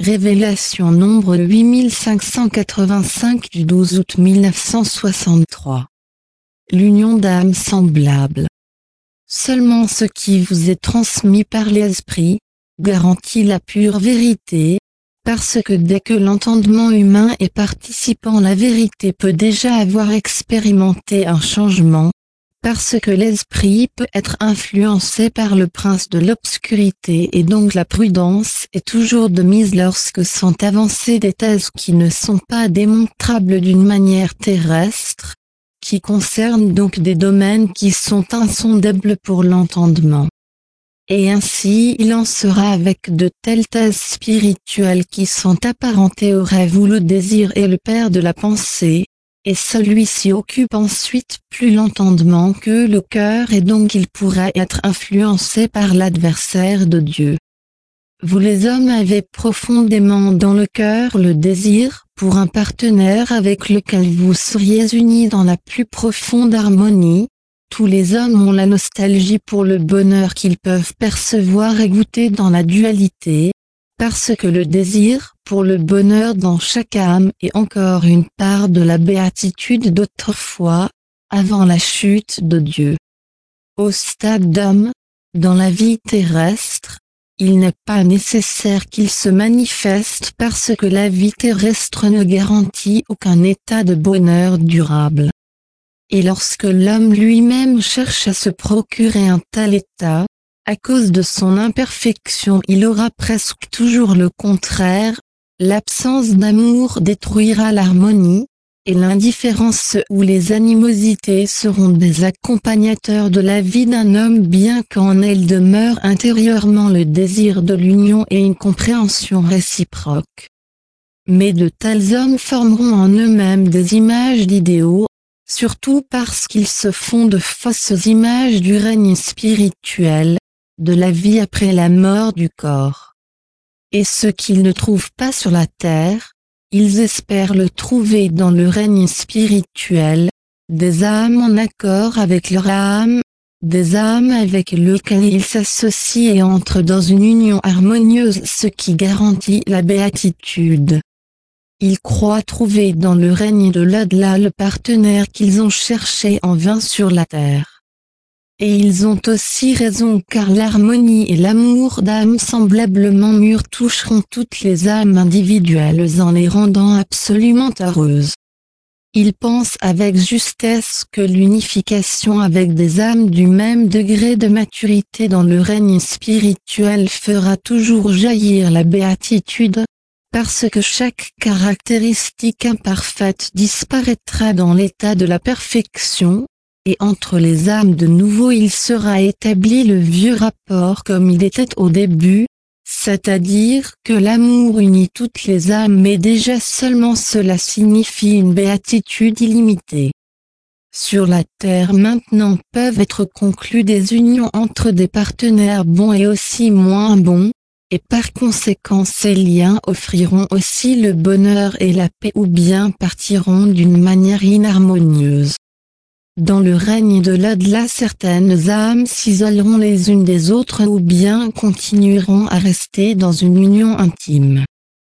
Révélation nombre 8585 du 12 août 1963. L'union d'âmes semblables. Seulement ce qui vous est transmis par l'esprit garantit la pure vérité, parce que dès que l'entendement humain est participant, la vérité peut déjà avoir expérimenté un changement, parce que l'esprit peut être influencé par le prince de l'obscurité, et donc la prudence est toujours de mise lorsque sont avancées des thèses qui ne sont pas démontrables d'une manière terrestre, qui concernent donc des domaines qui sont insondables pour l'entendement. Et ainsi il en sera avec de telles thèses spirituelles qui sont apparentées au rêve où le désir est le père de la pensée, et celui-ci occupe ensuite plus l'entendement que le cœur, et donc il pourra être influencé par l'adversaire de Dieu. Vous les hommes avez profondément dans le cœur le désir pour un partenaire avec lequel vous seriez unis dans la plus profonde harmonie. Tous les hommes ont la nostalgie pour le bonheur qu'ils peuvent percevoir et goûter dans la dualité, parce que le désir pour le bonheur dans chaque âme est encore une part de la béatitude d'autrefois, avant la chute de Dieu. Au stade d'homme, dans la vie terrestre, il n'est pas nécessaire qu'il se manifeste parce que la vie terrestre ne garantit aucun état de bonheur durable. Et lorsque l'homme lui-même cherche à se procurer un tel état, à cause de son imperfection il aura presque toujours le contraire, l'absence d'amour détruira l'harmonie, et l'indifférence ou les animosités seront des accompagnateurs de la vie d'un homme, bien qu'en elle demeure intérieurement le désir de l'union et une compréhension réciproque. Mais de tels hommes formeront en eux-mêmes des images d'idéaux, surtout parce qu'ils se font de fausses images du règne spirituel, de la vie après la mort du corps. Et ce qu'ils ne trouvent pas sur la terre, ils espèrent le trouver dans le règne spirituel, des âmes en accord avec leur âme, des âmes avec lesquelles ils s'associent et entrent dans une union harmonieuse, ce qui garantit la béatitude. Ils croient trouver dans le règne de l'au-delà le partenaire qu'ils ont cherché en vain sur la terre. Et ils ont aussi raison, car l'harmonie et l'amour d'âmes semblablement mûres toucheront toutes les âmes individuelles en les rendant absolument heureuses. Ils pensent avec justesse que l'unification avec des âmes du même degré de maturité dans le règne spirituel fera toujours jaillir la béatitude, parce que chaque caractéristique imparfaite disparaîtra dans l'état de la perfection, et entre les âmes de nouveau il sera établi le vieux rapport comme il était au début, c'est-à-dire que l'amour unit toutes les âmes, mais déjà seulement cela signifie une béatitude illimitée. Sur la terre maintenant peuvent être conclues des unions entre des partenaires bons et aussi moins bons, et par conséquent ces liens offriront aussi le bonheur et la paix ou bien partiront d'une manière inharmonieuse. Dans le règne de l'au-delà certaines âmes s'isoleront les unes des autres ou bien continueront à rester dans une union intime.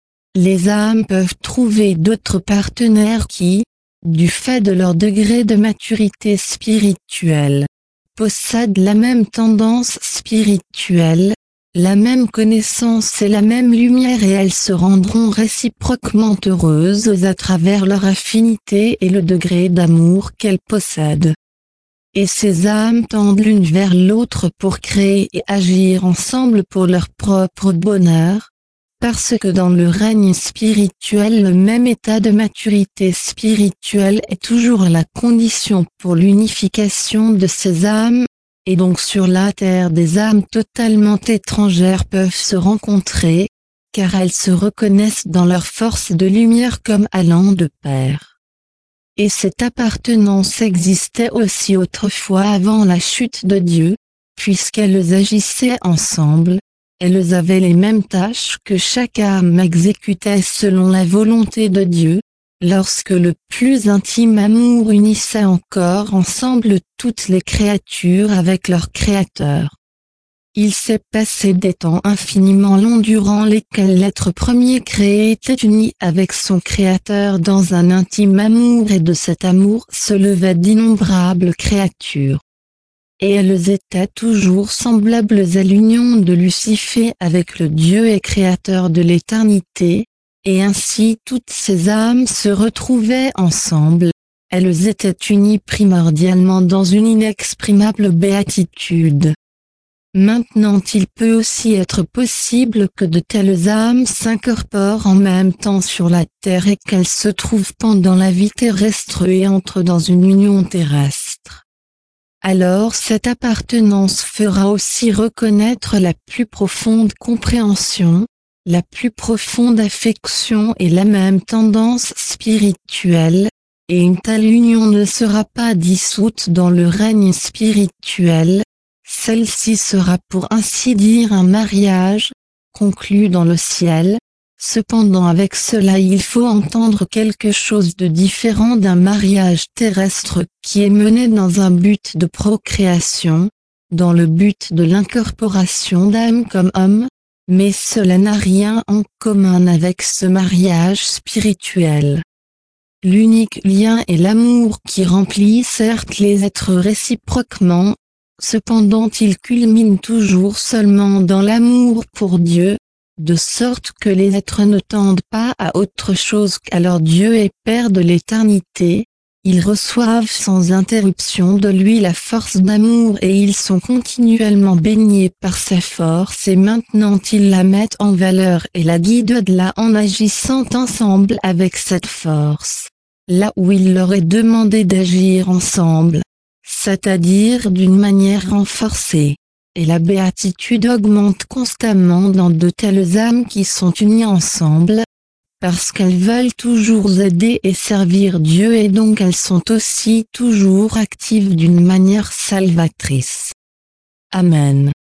Les âmes peuvent trouver d'autres partenaires qui, du fait de leur degré de maturité spirituelle, possèdent la même tendance spirituelle, la même connaissance et la même lumière, et elles se rendront réciproquement heureuses à travers leur affinité et le degré d'amour qu'elles possèdent. Et ces âmes tendent l'une vers l'autre pour créer et agir ensemble pour leur propre bonheur, parce que dans le règne spirituel le même état de maturité spirituelle est toujours la condition pour l'unification de ces âmes. Et donc sur la terre des âmes totalement étrangères peuvent se rencontrer, car elles se reconnaissent dans leur force de lumière comme allant de pair. Et cette appartenance existait aussi autrefois avant la chute de Dieu, puisqu'elles agissaient ensemble, elles avaient les mêmes tâches que chaque âme exécutait selon la volonté de Dieu, lorsque le plus intime amour unissait encore ensemble toutes les créatures avec leur Créateur. Il s'est passé des temps infiniment longs durant lesquels l'être premier créé était uni avec son Créateur dans un intime amour, et de cet amour se levaient d'innombrables créatures. Et elles étaient toujours semblables à l'union de Lucifer avec le Dieu et Créateur de l'éternité, et ainsi toutes ces âmes se retrouvaient ensemble. Elles étaient unies primordialement dans une inexprimable béatitude. Maintenant il peut aussi être possible que de telles âmes s'incorporent en même temps sur la terre et qu'elles se trouvent pendant la vie terrestre et entrent dans une union terrestre. Alors cette appartenance fera aussi reconnaître la plus profonde compréhension, la plus profonde affection et la même tendance spirituelle, et une telle union ne sera pas dissoute dans le règne spirituel. Celle-ci sera pour ainsi dire un mariage, conclu dans le ciel. Cependant avec cela il faut entendre quelque chose de différent d'un mariage terrestre qui est mené dans un but de procréation, dans le but de l'incorporation d'âmes comme hommes, mais cela n'a rien en commun avec ce mariage spirituel. L'unique lien est l'amour qui remplit certes les êtres réciproquement, cependant il culmine toujours seulement dans l'amour pour Dieu, de sorte que les êtres ne tendent pas à autre chose qu'à leur Dieu et Père de l'éternité. Ils reçoivent sans interruption de lui la force d'amour et ils sont continuellement baignés par sa force, et maintenant ils la mettent en valeur et la guident au-delà en agissant ensemble avec cette force, là où il leur est demandé d'agir ensemble, c'est-à-dire d'une manière renforcée. Et la béatitude augmente constamment dans de telles âmes qui sont unies ensemble, parce qu'elles veulent toujours aider et servir Dieu, et donc elles sont aussi toujours actives d'une manière salvatrice. Amen.